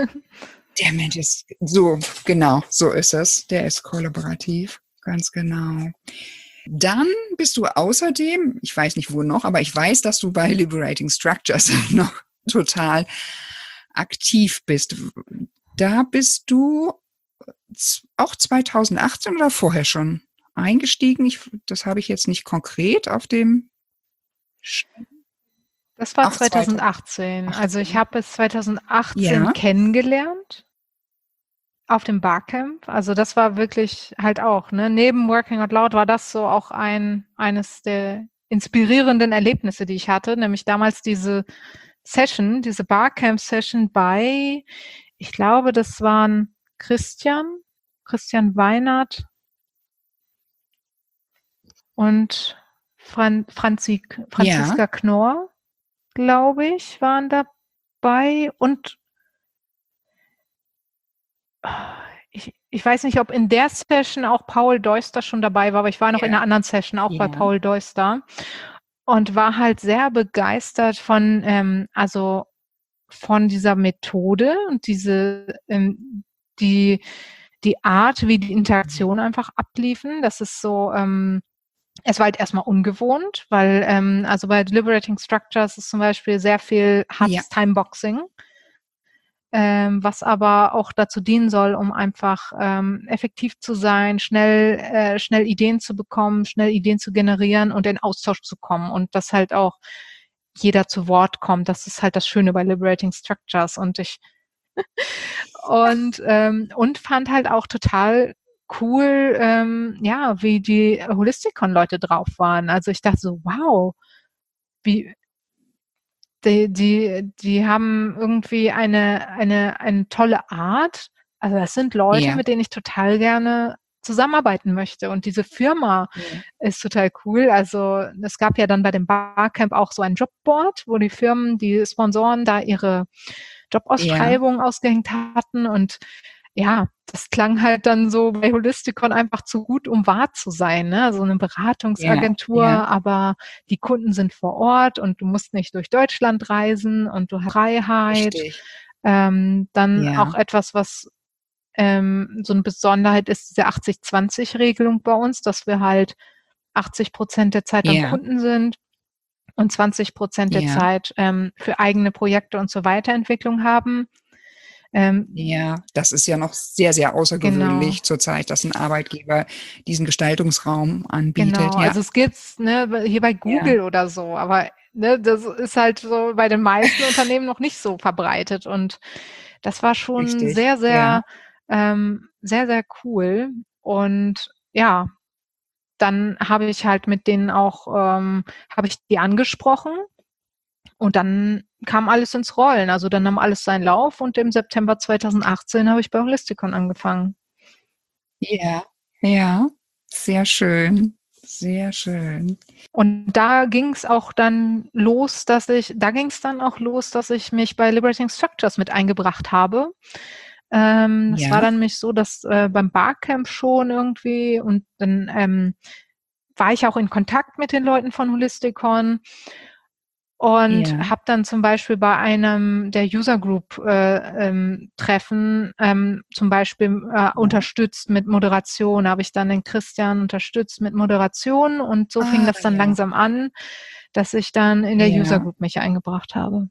Der Mensch ist so, genau, so ist es. Der ist kollaborativ. Ganz genau. Dann bist du außerdem, ich weiß nicht wo noch, aber ich weiß, dass du bei Liberating Structures noch total aktiv bist. Da bist du z- auch zwanzig achtzehn oder vorher schon eingestiegen? Ich, das habe ich jetzt nicht konkret auf dem, Sch- Das war auch zwanzig achtzehn. Also ich zweitausendachtzehn. habe es zwanzig achtzehn Ja, kennengelernt. Auf dem Barcamp, also das war wirklich halt auch, ne, neben Working Out Loud war das so auch ein eines der inspirierenden Erlebnisse, die ich hatte, nämlich damals diese Session, diese Barcamp-Session bei, ich glaube, das waren Christian, Christian Weinert und Fran Franzi Ja. Franziska Knorr, glaube ich, waren dabei und ich ich weiß nicht, ob in der Session auch Paul Deuster schon dabei war, aber ich war noch in Ja. 'ner anderen Session auch bei Ja. Paul Deuster und war halt sehr begeistert von, ähm also, von dieser Methode und diese, ähm die die Art, wie die Interaktionen einfach abliefen. Das ist so, ähm es war halt erst mal ungewohnt, weil, ähm also, bei Deliberating Structures ist zum Beispiel sehr viel Ja. hartes Timeboxing. Ähm, was aber auch dazu dienen soll, um einfach, ähm, effektiv zu sein, schnell äh, schnell Ideen zu bekommen, schnell Ideen zu generieren und in Austausch zu kommen und dass halt auch jeder zu Wort kommt. Das ist halt das Schöne bei Liberating Structures und ich und, ähm und fand halt auch total cool, ähm, ja, wie die Holisticon-Leute drauf waren. Also, ich dachte so: „Wow, wie“ Die die die haben irgendwie eine eine eine tolle Art. Also, das sind Leute, Ja. mit denen ich total gerne zusammenarbeiten möchte und diese Firma Ja. ist total cool. Also, es gab ja dann bei dem Barcamp auch so ein Jobboard, wo die Firmen, die Sponsoren da ihre Ja. Jobausschreibungen ausgehängt hatten und ja, das klang halt dann so bei Holisticon einfach zu gut, um wahr zu sein, ne? So 'ne Ja. Beratungsagentur, Ja. aber die Kunden sind vor Ort und du musst nicht durch Deutschland reisen und du hast Freiheit. Richtig. Ähm, dann auch Ja. etwas, was, ähm, so 'ne Besonderheit ist, diese achtzig zwanzig Regelung bei uns, dass wir halt achtzig Prozent der Zeit beim Ja. Kunden sind und zwanzig Prozent der Ja. Zeit, ähm, für eigene Projekte und zur Weiterentwicklung haben. Ähm Ja, das ist ja noch sehr, sehr Genau. außergewöhnlich zurzeit, dass 'n Arbeitgeber diesen Gestaltungsraum anbietet, Genau, ja. also es gibt's, ne, bei hier bei Ja. Google oder so, aber, ne, das ist halt so bei den meisten Unternehmen noch nicht so verbreitet und das war schon Richtig, sehr, ja. sehr, ähm sehr, sehr cool und ja, dann habe ich halt mit denen auch ähm, habe ich die angesprochen und dann kam alles ins Rollen. Also, dann nahm alles seinen Lauf und im September zweitausendachtzehn habe ich bei Holisticon angefangen. Ja, ja, sehr schön, sehr schön. Und da ging's auch dann los, dass ich da ging's dann auch los, dass ich mich bei Liberating Structures mit eingebracht habe. Ähm, es war Ja. dann nämlich so, dass, äh, beim Barcamp schon irgendwie und dann, ähm, war ich auch in Kontakt mit den Leuten von Holisticon und Ja. habe dann zum Beispiel bei einem der User Group, äh, ähm, Treffen, ähm, zum Beispiel, äh, Ja. unterstützt mit Moderation. Da habe ich dann den Christian unterstützt mit Moderation und so fing Ah, das dann ja. langsam an, dass ich dann in der User Ja. Group mich eingebracht habe.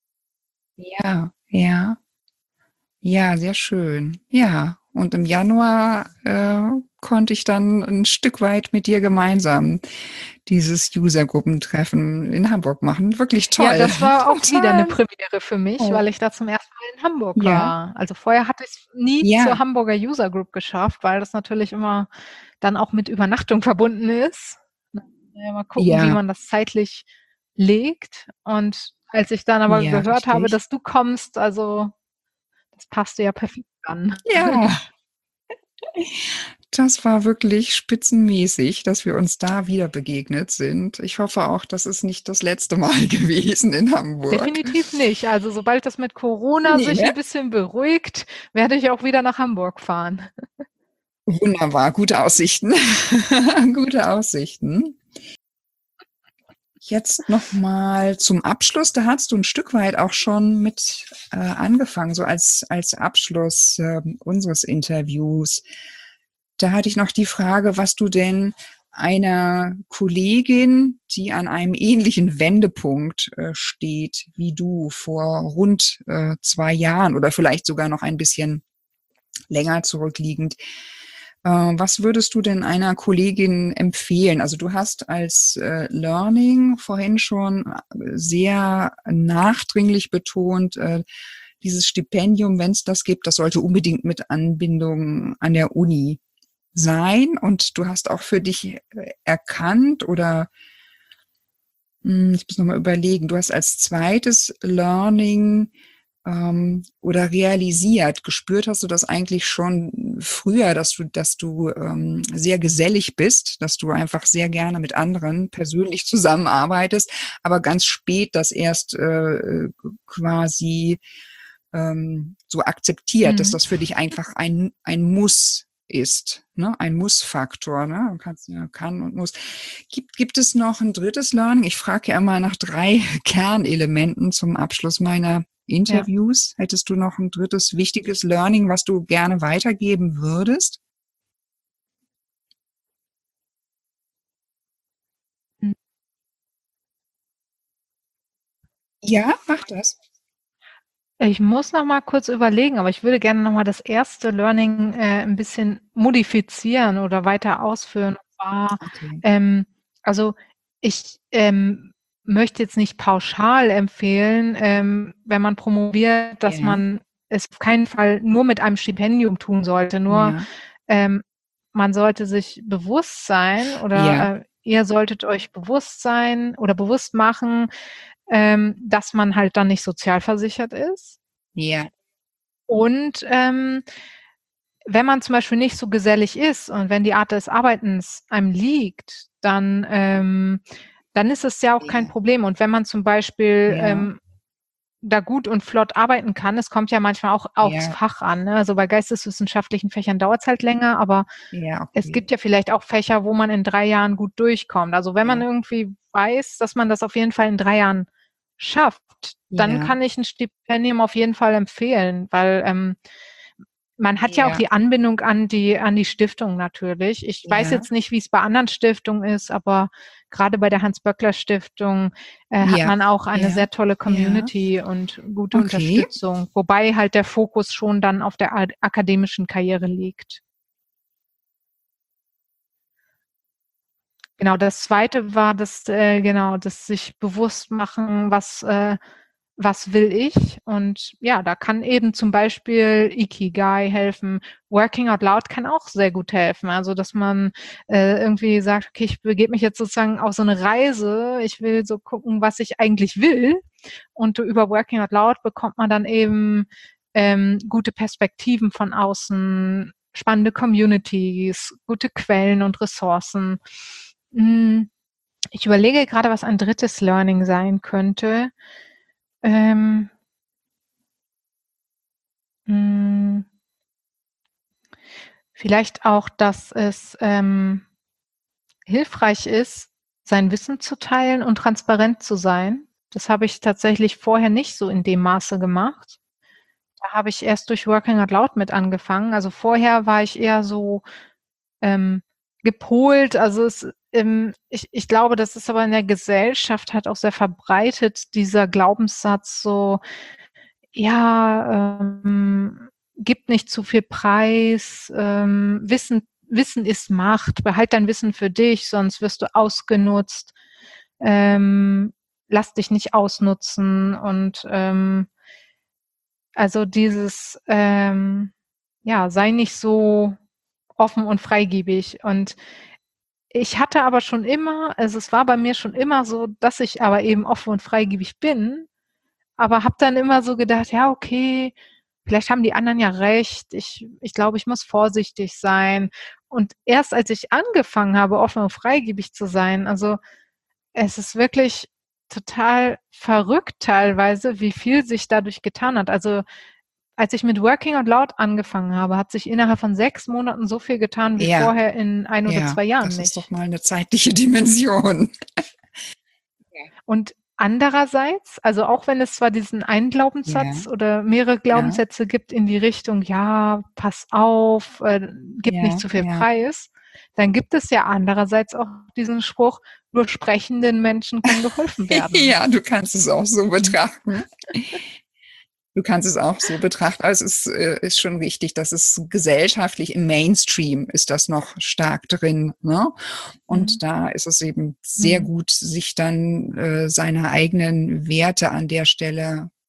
Ja, ja. Ja, sehr schön. Ja, und im Januar, äh, konnte ich dann 'n Stück weit mit dir gemeinsam dieses Usergruppentreffen in Hamburg machen. Wirklich Ja, toll. das war auch wieder 'ne Total Premiere für mich, toll. weil ich da zum ersten Mal in Hamburg Ja. war. Also, vorher hatte ich's nie zur Ja. Hamburger User Group geschafft, weil das natürlich immer dann auch mit Übernachtung verbunden ist. Ja, mal gucken, wie Ja. man das zeitlich legt. Und als ich dann aber Ja, gehört habe, richtig. dass du kommst, also, das passte ja perfekt dann. Ja. Das war wirklich spitzenmäßig, dass wir uns da wieder begegnet sind. Ich hoffe auch, das ist nicht das letzte Mal gewesen in Hamburg. Definitiv nicht. Also, sobald das mit Corona Ne, sich ne? 'n bisschen beruhigt, werde ich auch wieder nach Hamburg fahren. Wunderbar, gute Aussichten. Gute Aussichten. Jetzt noch mal zum Abschluss. Da hast du 'n Stück weit auch schon mit, äh, angefangen, so als als Abschluss, ähm, unseres Interviews. Da hatte ich noch die Frage, was du denn einer Kollegin, die an einem ähnlichen Wendepunkt, äh, steht wie du vor rund, äh, zwei Jahren oder vielleicht sogar noch ein bisschen länger zurückliegend, äh, was würdest du denn einer Kollegin empfehlen? Also, du hast als, äh, Learning vorhin schon, äh, sehr nachdringlich betont, äh, dieses Stipendium, wenn es das gibt, das sollte unbedingt mit Anbindung an der Uni sein. Und du hast auch für dich äh, erkannt oder hm, ich muss noch mal überlegen, du hast als zweites Learning ähm, oder realisiert, gespürt hast du das eigentlich schon früher, dass du, dass du ähm, sehr gesellig bist, dass du einfach sehr gerne mit anderen persönlich zusammenarbeitest, aber ganz spät das erst äh, quasi ähm, so akzeptiert, dass Mhm. das für dich einfach ein, ein Muss ist, ne? Ein Muss-Faktor, ne? Du kannst ja kann und muss. Gibt, gibt es noch ein drittes Learning? Ich frage ja immer nach drei Kernelementen zum Abschluss meiner Ja. Interviews. Hättest du noch ein drittes wichtiges Learning, was du gerne weitergeben würdest? Mhm. Ja, mach das. Ich muss noch mal kurz überlegen, aber ich würde gerne noch mal das erste Learning, äh, 'n bisschen modifizieren oder weiter ausführen. Und zwar, Okay. ähm, also, ich, ähm, möchte jetzt nicht pauschal empfehlen, ähm, wenn man promoviert, dass Ja, man es auf keinen Fall nur mit einem Stipendium tun sollte. Nur, ja, ähm, man sollte sich bewusst sein ja, oder, äh, ihr solltet euch bewusst sein oder bewusst machen, ähm, dass man halt dann nicht sozialversichert ist. ja, Und, ähm, wenn man zum Beispiel nicht so gesellig ist und wenn die Art des Arbeitens einem liegt, dann, ähm dann ist es ja auch kein ja, Problem. Und wenn man zum Beispiel, ja, ähm, da gut und flott arbeiten kann, es kommt ja manchmal auch aufs ja, Fach an, ne? Also, bei geisteswissenschaftlichen Fächern dauert's halt länger, aber ja, es okay. gibt ja vielleicht auch Fächer, wo man in drei Jahren gut durchkommt. Also, wenn man Ja, irgendwie weiß, dass man das auf jeden Fall in drei Jahren schafft, dann ja, kann ich 'n Stipendium auf jeden Fall empfehlen, weil, ähm, man hat ja auch ja, die Anbindung an die an die Stiftung natürlich. Ich weiß ja, jetzt nicht, wie's bei anderen Stiftungen ist, aber grade bei der Hans-Böckler-Stiftung, äh, hat ja, man auch eine ja, sehr tolle ja. Community und gute Okay. Unterstützung, wobei halt der Fokus schon dann auf der ad akademischen Karriere liegt. Genau, das Zweite war das äh, genau, das sich bewusst machen, was äh, was will ich? Und ja, da kann eben zum Beispiel Ikigai helfen. Working out loud kann auch sehr gut helfen. Also, dass man, äh, irgendwie sagt: „Okay, ich begebe mich jetzt sozusagen auf so 'ne Reise. Ich will so gucken, was ich eigentlich will.“ Und über Working out loud bekommt man dann eben, ähm, gute Perspektiven von außen, spannende Communities, gute Quellen und Ressourcen. Hm, ich überlege grade, was ein drittes Learning sein könnte. Ähm hm vielleicht auch, dass es, ähm, hilfreich ist, sein Wissen zu teilen und transparent zu sein. Das habe ich tatsächlich vorher nicht so in dem Maße gemacht. Da habe ich erst durch Working out loud mit angefangen. Also, vorher war ich eher so, ähm, gepolt. Also, es ähm, ich ich glaube, das ist aber in der Gesellschaft halt auch sehr verbreitet, dieser Glaubenssatz so: „Ja, ähm, gib nicht zu viel preis, ähm, Wissen Wissen ist Macht. Behalt dein Wissen für dich, sonst wirst du ausgenutzt. Ähm, lass dich nicht ausnutzen.“ Und, ähm also, dieses, ähm, ja, sei nicht so offen und freigebig. Und ich hatte aber schon immer also, es war bei mir schon immer so, dass ich aber eben offen und freigebig bin, aber habe dann immer so gedacht: „Ja, okay, vielleicht haben die anderen ja recht. Ich ich glaube, ich muss vorsichtig sein.“ Und erst als ich angefangen habe, offen und freigebig zu sein also, es ist wirklich total verrückt teilweise, wie viel sich dadurch getan hat. Also, als ich mit Working out loud angefangen habe, hat sich innerhalb von sechs Monaten so viel getan wie Ja, vorher in ein oder ja, zwei Jahren das ist doch nicht. mal 'ne zeitliche Dimension. Ja. Und andererseits also, auch wenn es zwar diesen einen Ja, Glaubenssatz oder mehrere ja, Glaubenssätze gibt in die Richtung: „Ja, pass auf, äh, gib nicht ja, zu viel ja. preis“, dann gibt es ja andererseits auch diesen Spruch: „Nur sprechenden Menschen kann geholfen werden.“ Ja, du kannst es auch so Mhm. betrachten. Du kannst es auch so betrachten. Also, es ist äh, ist schon wichtig, dass es gesellschaftlich im Mainstream ist das noch stark drin, ne? Mhm. Und da ist es eben sehr Mhm. gut, sich dann, äh, seiner eigenen Werte an der Stelle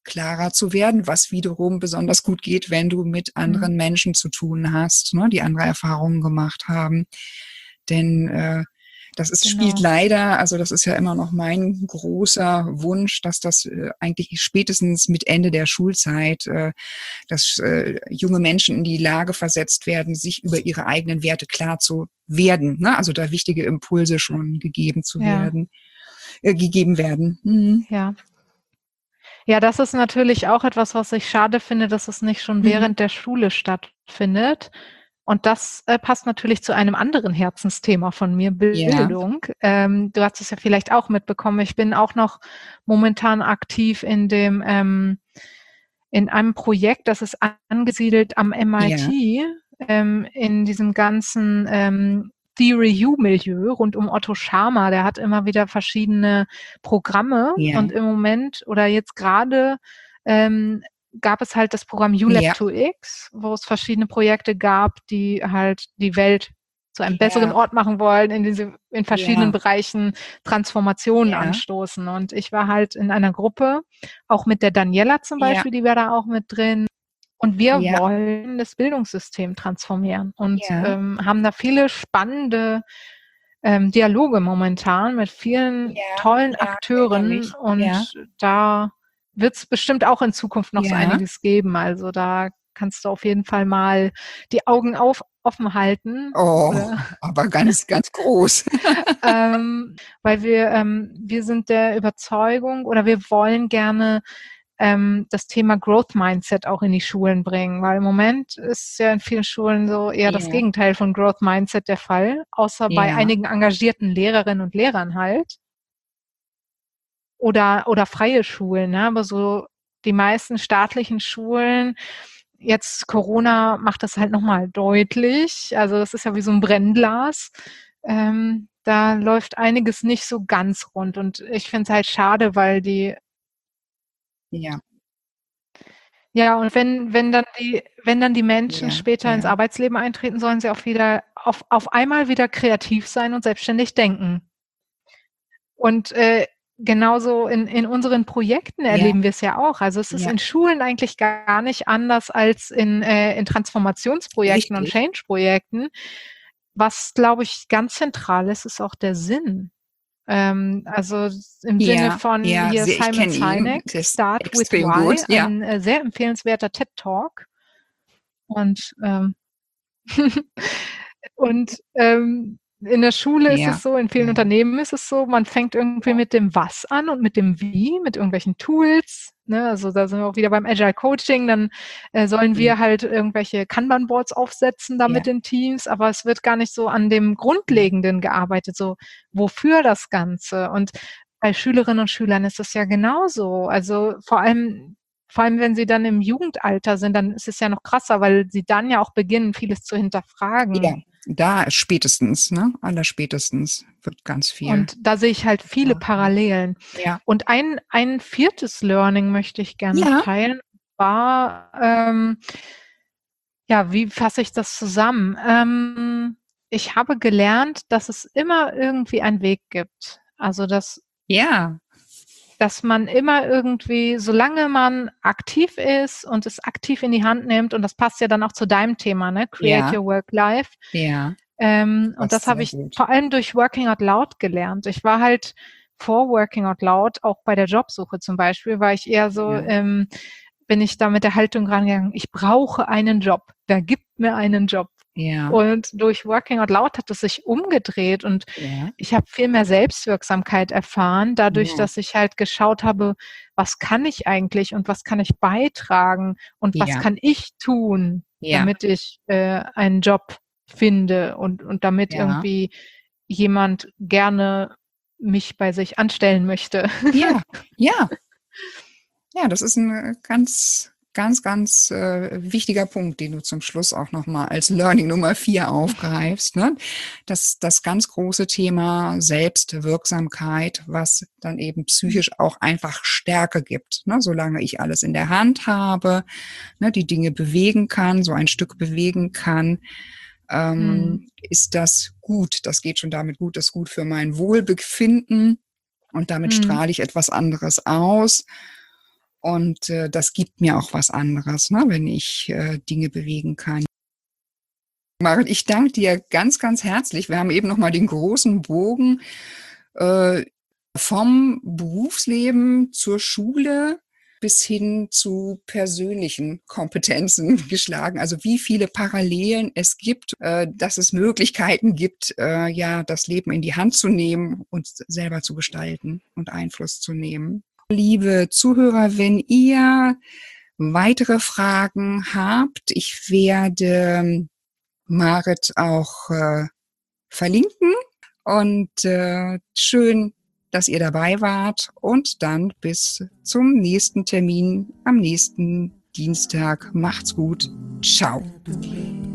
klarer zu werden, was wiederum besonders gut geht, wenn du mit anderen Mhm. Menschen zu tun hast, ne, die andere Erfahrungen gemacht haben. Denn äh, das ist, spielt Genau. leider, also das ist ja immer noch mein großer Wunsch, dass das äh, eigentlich spätestens mit Ende der Schulzeit, äh, dass äh, junge Menschen in die Lage versetzt werden, sich über ihre eigenen Werte klar zu werden, ne? Also da wichtige Impulse schon gegeben zu Ja, werden, äh, gegeben werden. Mhm. ja. Ja, das ist natürlich auch etwas, was ich schade finde, dass es nicht schon Mhm. während der Schule stattfindet. Und das, äh, passt natürlich zu einem anderen Herzensthema von mir, Ja, Bildung. Ähm, du hast es ja vielleicht auch mitbekommen. Ich bin auch noch momentan aktiv in dem, ähm in einem Projekt, das ist angesiedelt am ja, M I T, ähm, in diesem ganzen, ähm, Theory U-Milieu rund um Otto Scharmer. Der hat immer wieder verschiedene Programme ja, und im Moment oder jetzt grade, ähm, gab es halt das Programm U Lab ja, zwei X, wo es verschiedene Projekte gab, die halt die Welt zu einem besseren ja, Ort machen wollen, in diese in verschiedenen ja, Bereichen Transformationen ja, anstoßen. Und ich war halt in einer Gruppe, auch mit der Daniela zum ja, Beispiel, die war da auch mit drin. Und wir ja, wollen das Bildungssystem transformieren und ja, ähm, haben da viele spannende ähm, Dialoge momentan mit vielen ja, tollen ja, ich erinnere Akteuren mich. Ja, und da wird es bestimmt auch in Zukunft noch so ja. einiges geben. Also da kannst du auf jeden Fall mal die Augen auf, offen halten Oh, oder aber ganz, ganz groß. ähm, weil wir ähm, wir sind der Überzeugung oder wir wollen gerne ähm, das Thema Growth Mindset auch in die Schulen bringen, weil im Moment ist ja in vielen Schulen so eher das Ja, Gegenteil von Growth Mindset der Fall, außer bei ja, einigen engagierten Lehrerinnen und Lehrern halt oder oder freie Schulen, ne? Aber so die meisten staatlichen Schulen jetzt Corona macht das halt noch mal deutlich. Also, das ist ja wie so 'n Brennglas. Ähm, da läuft einiges nicht so ganz rund und ich finde es halt schade, weil die ja, ja, und wenn wenn dann die wenn dann die Menschen ja, später ins ja, Arbeitsleben eintreten, sollen sie auch wieder auf auf einmal wieder kreativ sein und selbstständig denken. Und, äh, genauso in in unseren Projekten ja, erleben wir es ja auch. Also, es ist ja, in Schulen eigentlich gar nicht anders als in äh, in Transformationsprojekten und richtig. Change-Projekten. Was, glaube ich, ganz zentral ist, ist auch der Sinn. Ähm, also, im Sinne Ja, von ja, hier sehr, ich Simon kenne ihn, Sinek, das ist „Start with extrem gut, Why", ja. ein, äh, sehr empfehlenswerter TED-Talk. Und, ähm Und, ähm, in der Schule ist Ja, es so, in vielen ja, Unternehmen ist es so, man fängt irgendwie mit dem Was an und mit dem Wie, mit irgendwelchen Tools, ne? Also, da sind wir auch wieder beim Agile Coaching, dann, äh, sollen ja, wir halt irgendwelche Kanban-Boards aufsetzen da ja, mit den Teams, aber es wird gar nicht so an dem ja, Grundlegenden gearbeitet, so wofür das Ganze? Und bei Schülerinnen und Schülern ist das ja genauso. Also, vor allem vor allem, wenn sie dann im Jugendalter sind, dann ist es ja noch krasser, weil sie dann ja auch beginnen, vieles zu ja, hinterfragen. da spätestens, ne? Allerspätestens wird ganz viel Und da sehe ich halt viele hinterfragt. Parallelen. Ja, Und ein ein viertes Learning möchte ich gern noch ja, teilen, war, ähm ja, wie fasse ich das zusammen? Ähm, ich habe gelernt, dass es immer irgendwie einen Weg gibt. Also, dass ja, dass man immer irgendwie, solange man aktiv ist und es aktiv in die Hand nimmt, und das passt ja dann auch zu deinem Thema, ne, Create ja, Your Work Life. ja, Ähm, und passt das habe sehr ich gut. vor allem durch Working Out Loud gelernt. Ich war halt vor Working Out Loud, auch bei der Jobsuche zum Beispiel, war ich eher so, Ja, ähm bin ich da mit der Haltung rangegangen: „Ich brauche einen Job. Wer gibt mir einen Job?" ja, Und durch Working Out Loud hat es sich umgedreht und ja, ich habe viel mehr Selbstwirksamkeit erfahren, dadurch, ja, dass ich halt geschaut habe: „Was kann ich eigentlich und was kann ich beitragen und was ja, kann ich tun, ja, damit ich, äh, einen Job finde und und damit ja, irgendwie jemand gerne mich bei sich anstellen möchte." ja, ja. Ja, das ist 'n, äh, ganz, ganz, ganz, äh, wichtiger Punkt, den du zum Schluss auch noch mal als Learning Nummer vier aufgreifst, ne? Das das ganz große Thema Selbstwirksamkeit, was dann eben psychisch auch einfach Stärke gibt, ne? Solange ich alles in der Hand habe, ne, die Dinge bewegen kann, so ein Stück bewegen kann, Mhm. ähm, ist das gut. Das geht schon damit gut, das ist gut für mein Wohlbefinden und damit Mhm. strahle ich etwas anderes aus. Und äh, das gibt mir auch was anderes, ne, wenn ich äh, Dinge bewegen kann. Marit, ich danke dir ganz, ganz herzlich. Wir haben eben noch mal den großen Bogen äh, vom Berufsleben zur Schule bis hin zu persönlichen Kompetenzen geschlagen. Also wie viele Parallelen es gibt, äh, dass es Möglichkeiten gibt, äh, ja, das Leben in die Hand zu nehmen und selber zu gestalten und Einfluss zu nehmen. Liebe Zuhörer, wenn ihr weitere Fragen habt, ich werde Marit auch äh, verlinken. Und äh, schön, dass ihr dabei wart. Und dann bis zum nächsten Termin am nächsten Dienstag. Macht's gut. Ciao.